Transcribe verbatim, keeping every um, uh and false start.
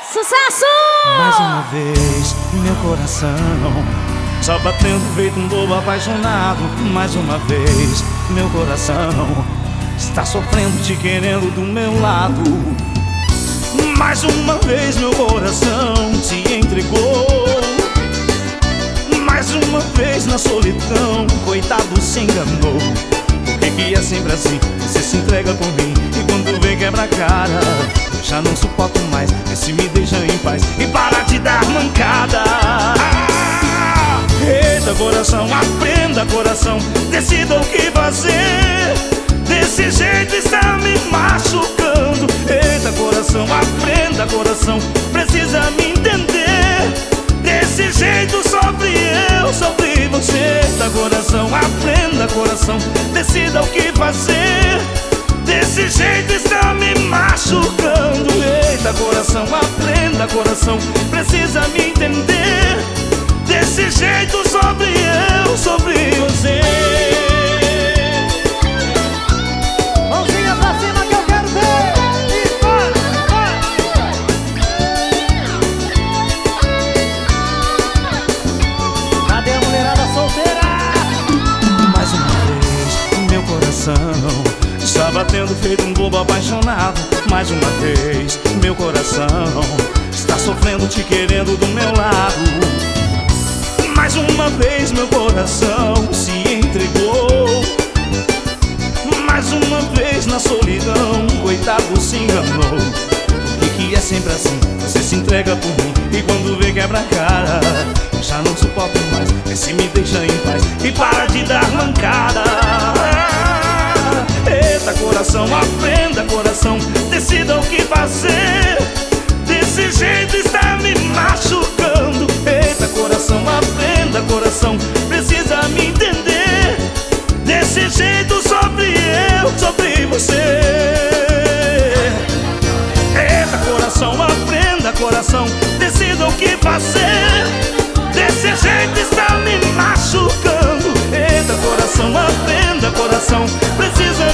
Sucesso! Mais uma vez, meu coração só batendo feito um bobo apaixonado. Mais uma vez, meu coração está sofrendo, te querendo do meu lado. Mais uma vez, meu coração se entregou. Mais uma vez na solidão, coitado, se enganou. Por que que é sempre assim? Você se entrega por mim e quando vem quebra a cara. Eu já não suporto mais, vê se me deixa em paz e para de dar mancada. Ah, eita coração, aprenda coração, decida o que fazer. Desse jeito está me machucando. Eita coração, aprenda coração, precisa me entender. Desse jeito sofre eu, sofri você. Eita coração, aprenda coração, decida o que fazer. Desse jeito está me machucando. Eita coração, aprenda coração, precisa me entender. Desse jeito sofre eu, sofri você. Mãozinha pra cima que eu quero ver. E vai, vai. Cadê a mulherada solteira? Mais uma vez, meu coração está batendo feito um bobo apaixonado. Mais uma vez, meu coração está sofrendo, te querendo do meu lado. Mais uma vez, meu coração se entregou. Mais uma vez na solidão, coitado, se enganou. Por que que é sempre assim? Você se entrega por mim e quando vê quebra a cara. Eu já não suporto mais, vê se me deixa em paz e para de dar mancada. Eita coração, aprenda coração, decida o que fazer. Desse jeito está me machucando. Eita coração, aprenda coração, precisa me entender. Desse jeito sofre eu, sofri você. Eita coração, aprenda coração, decida o que fazer. Desse jeito está me machucando. Eita coração, aprenda coração, precisa